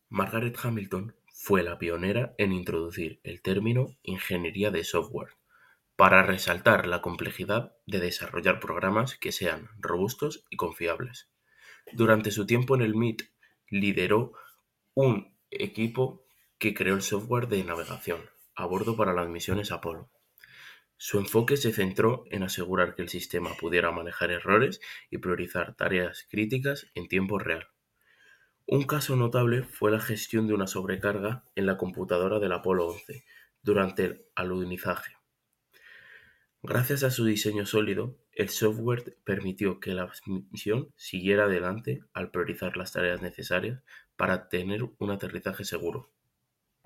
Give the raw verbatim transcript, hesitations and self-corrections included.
Margaret Hamilton fue la pionera en introducir el término "ingeniería de software" para resaltar la complejidad de desarrollar programas que sean robustos y confiables. Durante su tiempo en el M I T, lideró un equipo que creó el software de navegación a bordo para las misiones Apolo. Su enfoque se centró en asegurar que el sistema pudiera manejar errores y priorizar tareas críticas en tiempo real. Un caso notable fue la gestión de una sobrecarga en la computadora del Apolo once durante el alunizaje. Gracias a su diseño sólido, el software permitió que la misión siguiera adelante al priorizar las tareas necesarias para tener un aterrizaje seguro.